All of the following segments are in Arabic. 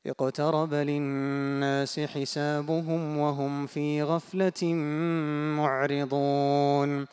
اقترب للناس حسابهم وهم في غفلة معرضون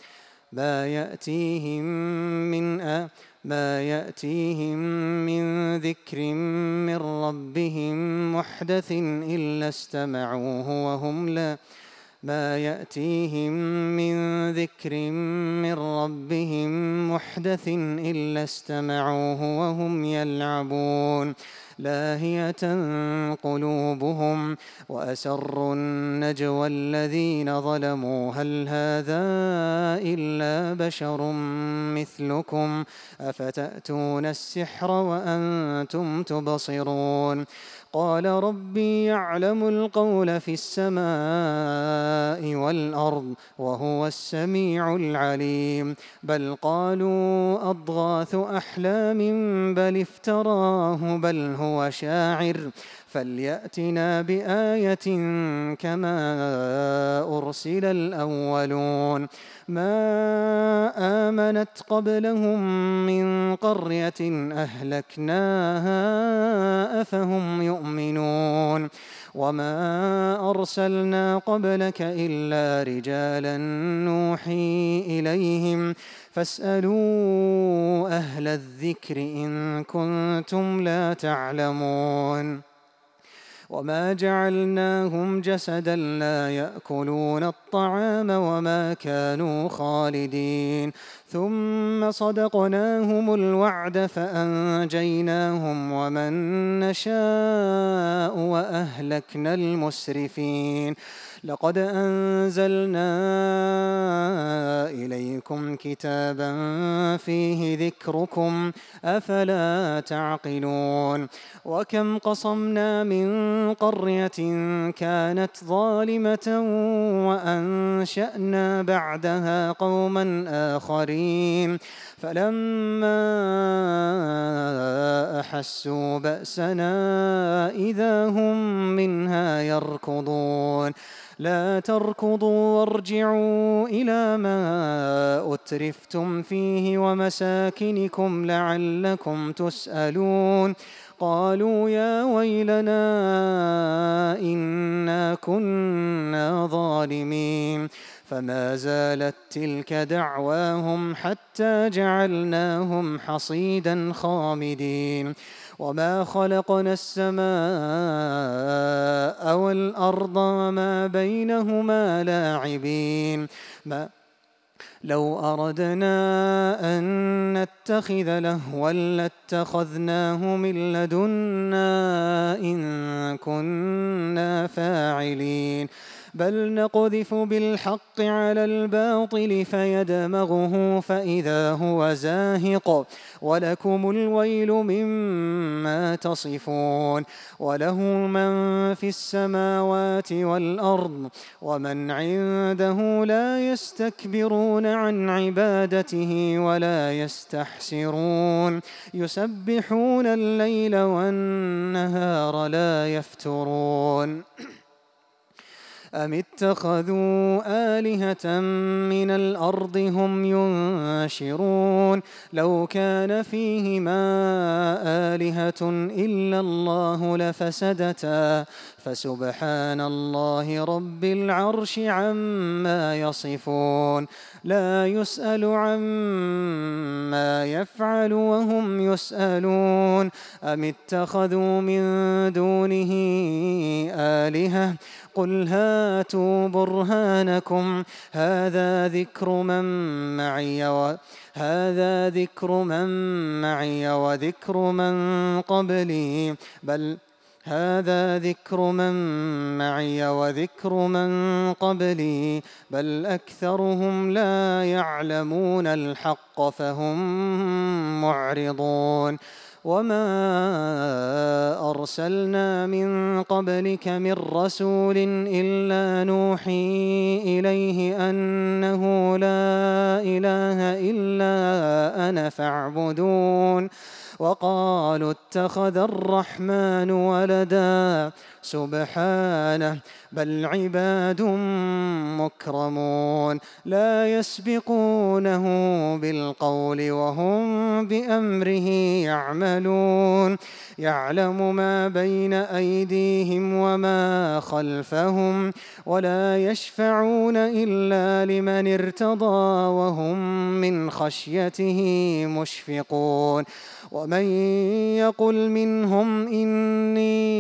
ما يأتيهم من ذكر من ربهم محدث إلا استمعوه وهم لا ما يأتيهم من ذكر من ربهم محدث إلا استمعوه وهم يلعبون لاهية قلوبهم وأسروا النجوى الذين ظلموا هل هذا إلا بشر مثلكم أفتأتون السحر وأنتم تبصرون قال ربي يعلم القول في السماء والأرض وهو السميع العليم بل قالوا أضغاث أحلام بل افتراه بل هو شاعر فليأتنا بآية كما أرسل الأولون ما آمنت قبلهم من قرية أهلكناها أفهم يؤمنون وما أرسلنا قبلك إلا رجالا نوحي إليهم فاسألوا أهل الذكر إن كنتم لا تعلمون وما جعلناهم جسدا لا يأكلون الطعام وما كانوا خالدين ثم صدقناهم الوعد فأنجيناهم ومن نشاء وأهلكنا المسرفين لقد أنزلنا إليكم كتابا فيه ذكركم أفلا تعقلون وكم قصمنا من قرية كانت ظالمة وأنشأنا بعدها قوما آخرين فلما أحسوا بأسنا إذا هم منها يركضون لا تركضوا وارجعوا إلى ما أترفتم فيه ومساكنكم لعلكم تسألون قالوا يا ويلنا إنا كنا ظالمين فما زالت تلك دعواهم حتى جعلناهم حصيدا خامدين وما خلقنا السماء والأرض وما بينهما لاعبين لو أردنا أن نتخذ لهوا لاتخذناه من لدنا إن كنا فاعلين بل نقذف بالحق على الباطل فيدمغه فإذا هو زاهق ولكم الويل مما تصفون وله من في السماوات والأرض ومن عنده لا يستكبرون عن عبادته ولا يستحسرون يسبحون الليل والنهار لا يفترون أم اتخذوا آلهة من الأرض هم ينشرون لو كان فيهما آلهة إلا الله لفسدتا فسبحان الله رب العرش عما يصفون لا يسأل عما يفعل وهم يسألون أم اتخذوا من دونه آلهة قل هاتوا برهانكم هذا ذكر من معي وذكر من قبلي بل أكثرهم لا يعلمون الحق فهم معرضون وما أرسلنا من قبلك من رسول إلا نوحي إليه أنه لا إله إلا أنا فاعبدون وقالوا اتخذ الرحمن ولدا سبحانه بل عباد مكرمون لا يسبقونه بالقول وهم بأمره يعملون يعلم ما بين أيديهم وما خلفهم ولا يشفعون إلا لمن ارتضى وهم من خشيته مشفقون ومن يقل منهم إني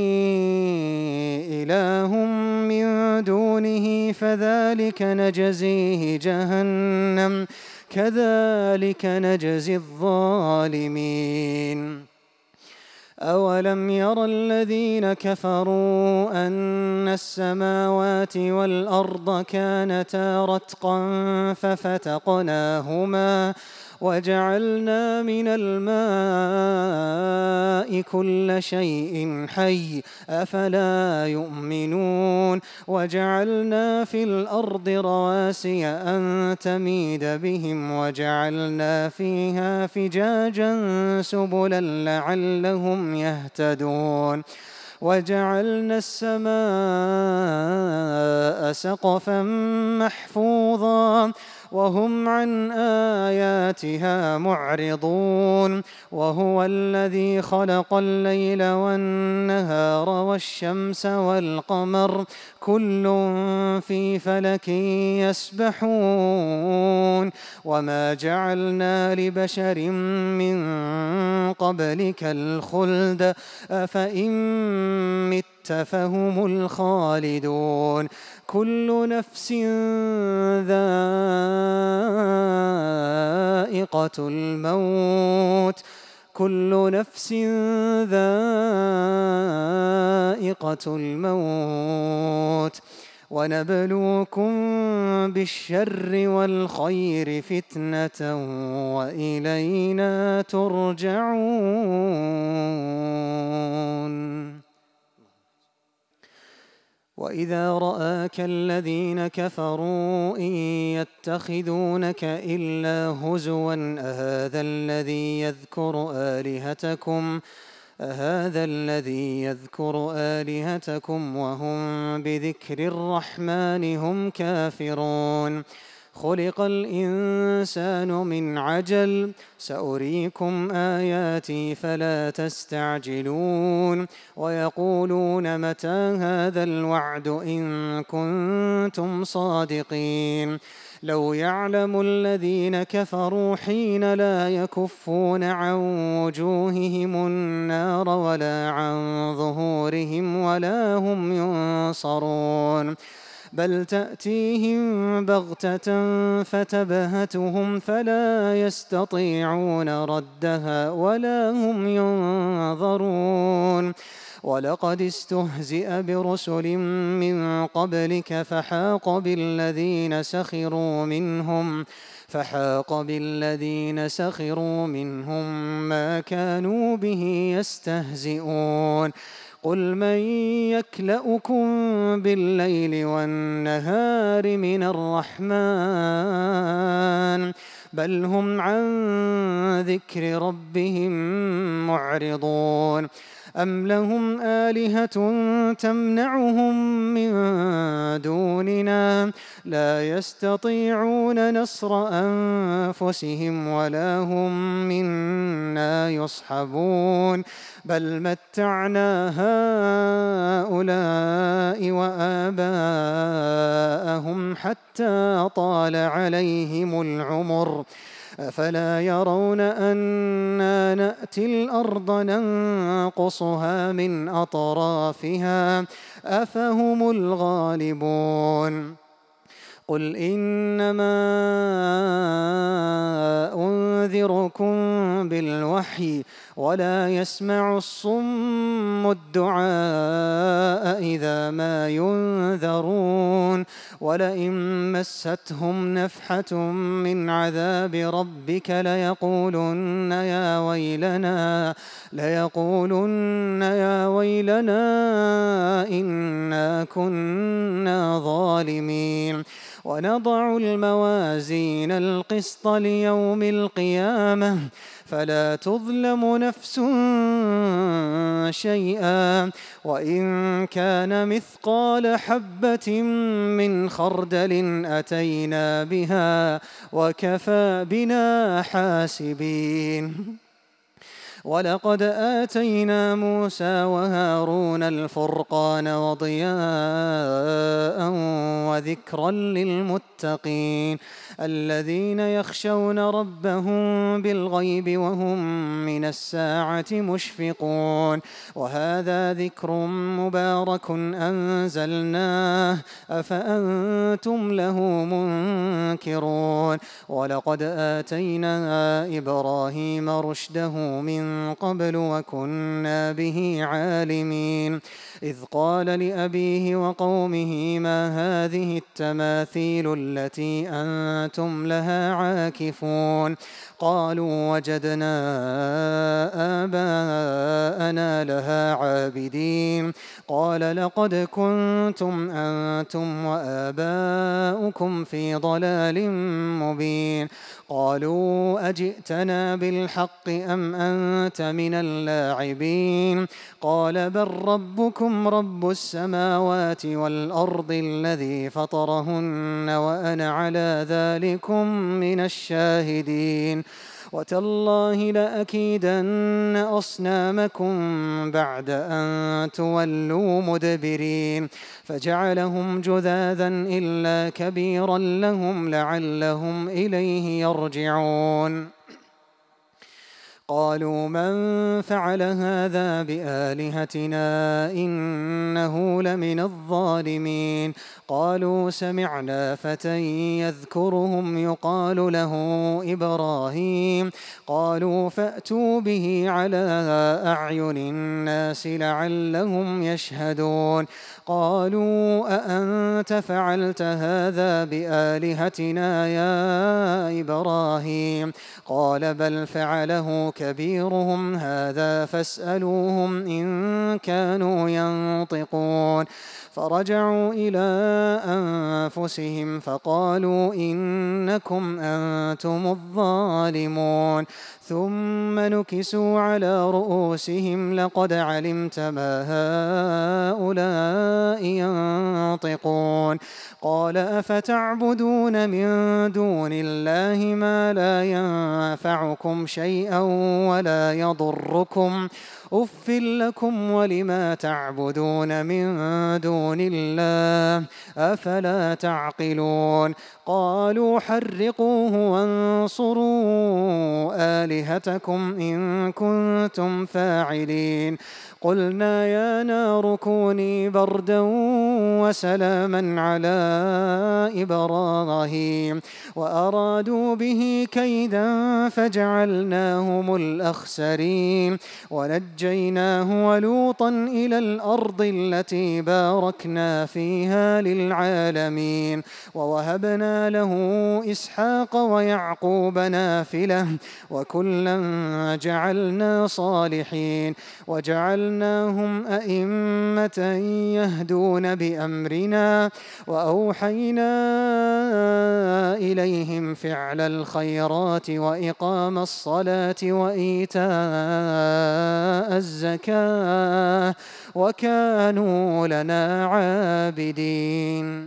إله من دونه فذلك نجزيه جهنم كذلك نجزي الظالمين أولم ير الذين كفروا أن السماوات والأرض كانتا رتقا ففتقناهما وجعلنا من الماء كل شيء حي أفلا يؤمنون وجعلنا في الأرض رواسي أن تميد بهم وجعلنا فيها فجاجا سبلا لعلهم يهتدون وجعلنا السماء سقفا محفوظا وهم عن آياتها معرضون وهو الذي خلق الليل والنهار والشمس والقمر كل في فلك يسبحون وما جعلنا لبشر من قبلك الخلد أفإن مت فهم الخالدون كل نفس ذائقة الموت كل نفس ذائقة الموت ونبلوكم بالشر والخير فتنة وإلينا ترجعون وإذا رآك الذين كفروا إن يتخذونك إلا هزوا أهذا الذي يذكر آلهتكم وهم بذكر الرحمن هم كافرون خلق الإنسان من عجل سأريكم آياتي فلا تستعجلون ويقولون متى هذا الوعد إن كنتم صادقين لو يعلم الذين كفروا حين لا يكفون عن وجوههم النار ولا عن ظهورهم ولا هم ينصرون بل تأتيهم بغتة فتبهتهم فلا يستطيعون ردها ولا هم ينظرون ولقد استهزئ برسل من قبلك فحاق بالذين سخروا منهم ما كانوا به يستهزئون قل من يكلؤكم بالليل والنهار من الرحمن بل هم عن ذكر ربهم معرضون أم لهم آلهة تمنعهم من دوننا لا يستطيعون نصر أنفسهم ولا هم منا يصحبون بل متعنا هؤلاء وآباءهم حتى طال عليهم العمر أفلا يرون أنا نأتي الأرض ننقصها من أطرافها أفهم الغالبون قل إنما أنذركم بالوحي ولا يسمع الصم الدعاء إذا ما ينذرون ولئن مستهم نفحة من عذاب ربك ليقولن يا ويلنا إنا كنا ظالمين ونضع الموازين القسط ليوم القيامة فلا تظلم نفس شيئا وإن كان مثقال حبة من خردل أتينا بها وكفى بنا حاسبين ولقد آتينا موسى وهارون الفرقان وضياء وذكرا للمتقين الذين يخشون ربهم بالغيب وهم من الساعة مشفقون وهذا ذكر مبارك أنزلناه أفأنتم له منكرون ولقد آتينا إبراهيم رشده من قبل وكنا به عالمين إذ قال لأبيه وقومه ما هذه التماثيل التي أنتم لها عاكفون قالوا وجدنا آباءنا لها عابدين قال لقد كنتم أنتم وآباؤكم في ضلال مبين قالوا أجئتنا بالحق أم أنت من اللاعبين قال بل ربكم رب السماوات والأرض الذي فطرهن وأنا على ذلكم من الشاهدين وتالله لأكيدن أصنامكم بعد أن تولوا مدبرين فجعلهم جذاذا إلا كبيرا لهم لعلهم إليه يرجعون قالوا من فعل هذا بآلهتنا إنه لمن الظالمين قالوا سمعنا فتى يذكرهم يقال له إبراهيم قالوا فأتوا به على أعين الناس لعلهم يشهدون قالوا أأنت فعلت هذا بآلهتنا يا إبراهيم قال بل فعله كبيرهم هذا فاسألوهم إن كانوا ينطقون فرجعوا إلى أنفسهم فقالوا إنكم أنتم الظالمون ثم نكسوا على رؤوسهم لقد علمت ما هؤلاء ينطقون قال أفتعبدون من دون الله ما لا ينفعكم شيئا ولا يضركم أف لكم ولما تعبدون من دون الله أفلا تعقلون قالوا حرقوه وانصروا آلهتكم إن كنتم فاعلين قلنا يا نار كوني بردا وسلاما على إبراهيم وأرادوا به كيدا فجعلناهم الأخسرين ونجيناه ولوطا إلى الأرض التي باركنا فيها للعالمين ووهبنا له إسحاق ويعقوب نافلة وكلا جعلنا صالحين وجعلناهم أئمة يهدون بأمرنا وأوحينا إليهم فعل الخيرات وإقام الصلاة وإيتاء الزكاة وكانوا لنا عابدين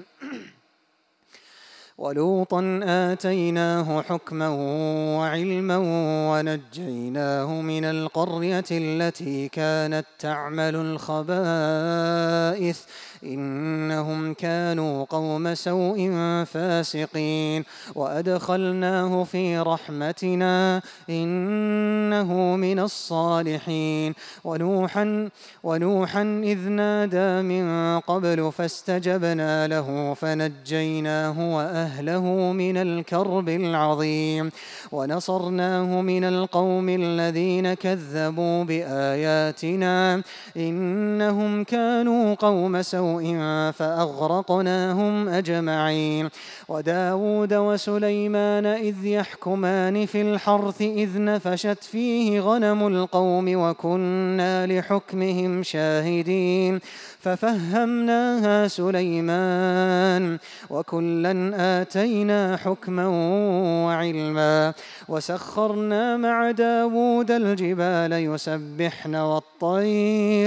ولوطا آتيناه حكما وعلما ونجيناه من القرية التي كانت تعمل الخبائث إنهم كانوا قوم سوء فاسقين وأدخلناه في رحمتنا إنه من الصالحين ونوحا إذ نادى من قبل فاستجبنا له فنجيناه وأهله من الكرب العظيم ونصرناه من القوم الذين كذبوا بآياتنا إنهم كانوا قوم سوء فأغرقناهم أجمعين وداود وسليمان إذ يحكمان في الحرث إذ نفشت فيه غنم القوم وكنا لحكمهم شاهدين ففهمناها سليمان وكلا آتينا حكما وعلما وسخرنا مع داود الجبال يسبحن والطير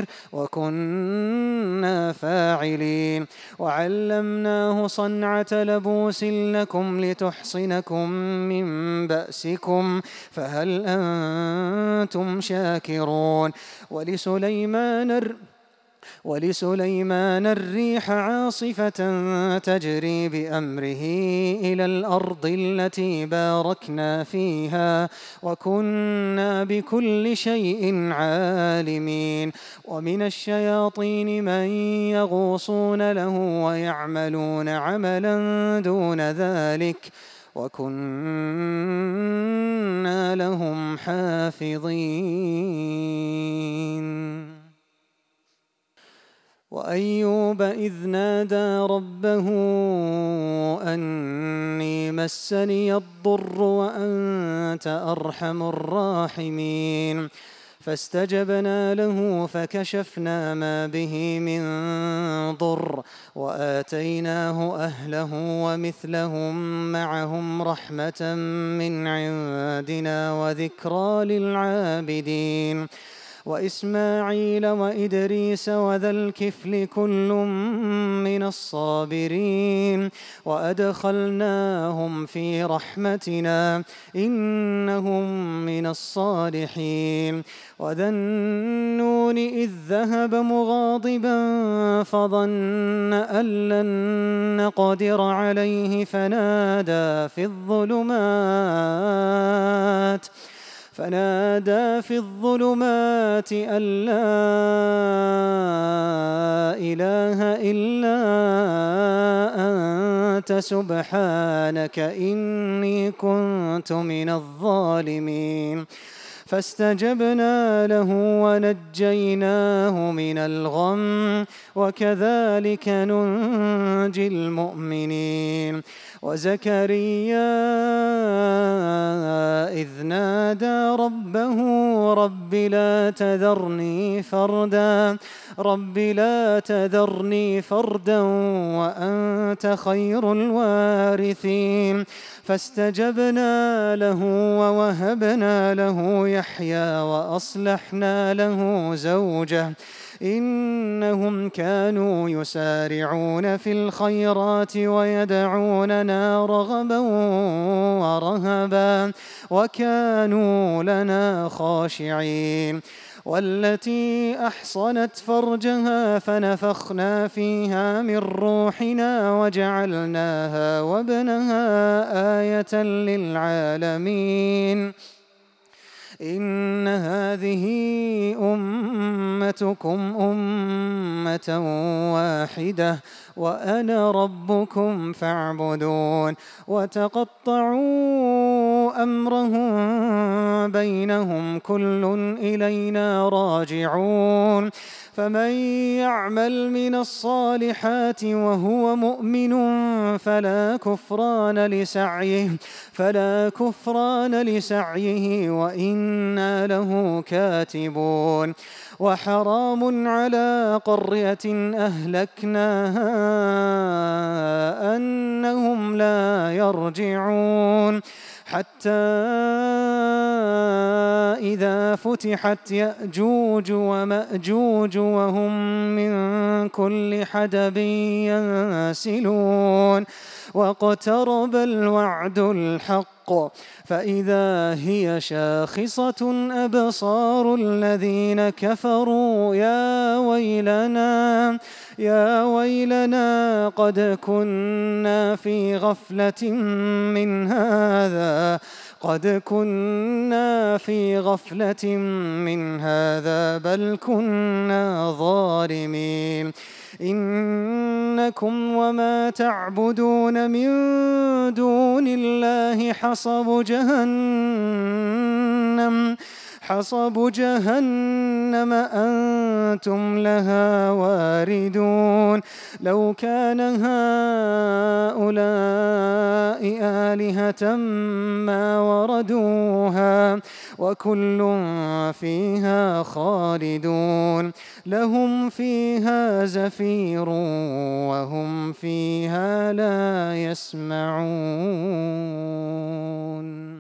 وكنا فاعلين وعلمناه صنعة لبوس لكم لتحصنكم من بأسكم فهل أنتم شاكرون ولسليمان الريح عاصفة تجري بأمره إلى الأرض التي باركنا فيها وكنا بكل شيء عالمين ومن الشياطين من يغوصون له ويعملون عملا دون ذلك وكنا لهم حافظين وأيوب إذ نادى ربه أني مسني الضر وأنت أرحم الراحمين فاستجبنا له فكشفنا ما به من ضر وآتيناه أهله ومثلهم معهم رحمة من عندنا وذكرى للعابدين وإسماعيل وإدريس وذا الكفل كل من الصابرين وأدخلناهم في رحمتنا إنهم من الصالحين وذا النون إذ ذهب مغاضبا فظن أن لن نقدر عليه فنادى في الظلمات أن لا إله إلا أنت سبحانك إني كنت من الظالمين فاستجبنا له ونجيناه من الغم وكذلك ننجي المؤمنين وزكريا إذ نادى ربه رب لا تذرني فردا وأنت خير الوارثين فاستجبنا له ووهبنا له يحيى وأصلحنا له زوجه إنهم كانوا يسارعون في الخيرات ويدعوننا رغبا ورهبا وكانوا لنا خاشعين والتي أحصنت فرجها فنفخنا فيها من روحنا وجعلناها وابنها آية للعالمين إن هذه أمتكم أمة واحدة وأنا ربكم فاعبدون وتقطعوا أمرهم بينهم كل إلينا راجعون فمن يعمل من الصالحات وهو مؤمن فلا كفران لسعيه وإنا له كاتبون وحرام على قرية أهلكناها أنهم لا يرجعون حتى إذا فتحت يأجوج ومأجوج وهم من كل حدب ينسلون واقترب الوعد الحق فإذا هي شاخصة أبصار الذين كفروا يا ويلنا قد كنا في غفلة من هذا بل كنا ظالمين إنكم وما تعبدون من حصب جهنم أنتم لها واردون لو كان هؤلاء آلهة ما وردوها وكل فيها خالدون لهم فيها زفير وهم فيها لا يسمعون.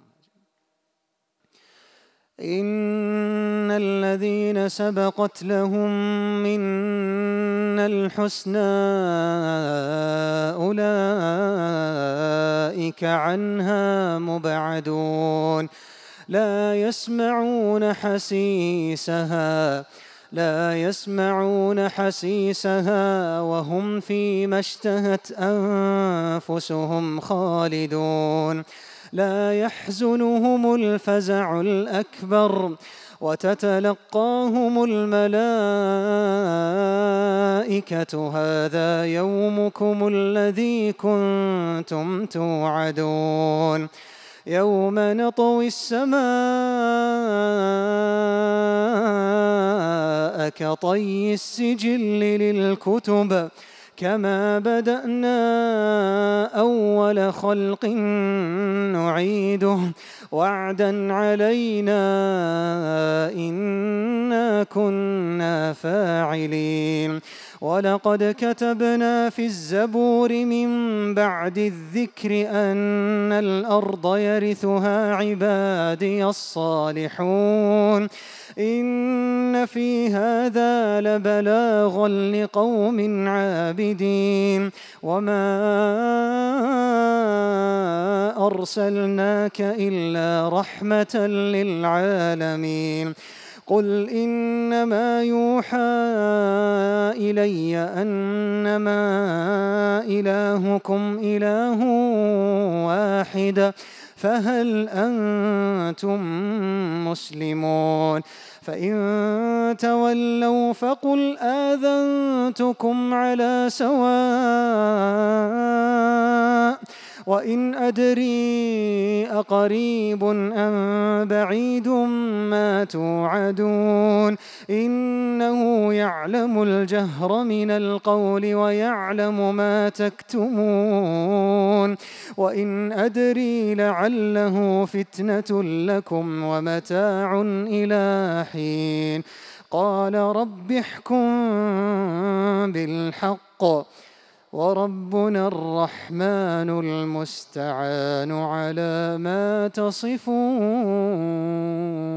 إن الذين سبقت لهم منا الحسنى أولئك عنها مبعدون لا يسمعون حسيسها وهم فيما اشتهت أنفسهم خالدون لا يحزنهم الفزع الأكبر وتتلقاهم الملائكة هذا يومكم الذي كنتم توعدون يوم نطوي السماء كطي السجل للكتب كما بدأنا أول خلق نعيده وعدا علينا إنا كنا فاعلين ولقد كتبنا في الزبور من بعد الذكر أن الأرض يرثها عبادي الصالحون إن في هذا لبلاغا لقوم عابدين وما أرسلناك إلا رحمة للعالمين قل إنما يوحى إلي أنما إلهكم إله واحد فهل أنتم مسلمون فإن تولوا فقل آذنتكم على سواء وإن أدري أقريب أم بعيد ما توعدون إنه يعلم الجهر من القول ويعلم ما تكتمون وإن أدري لعله فتنة لكم ومتاع إلى حين قال رب احكم بالحق وربنا الرحمن المستعان على ما تصفون.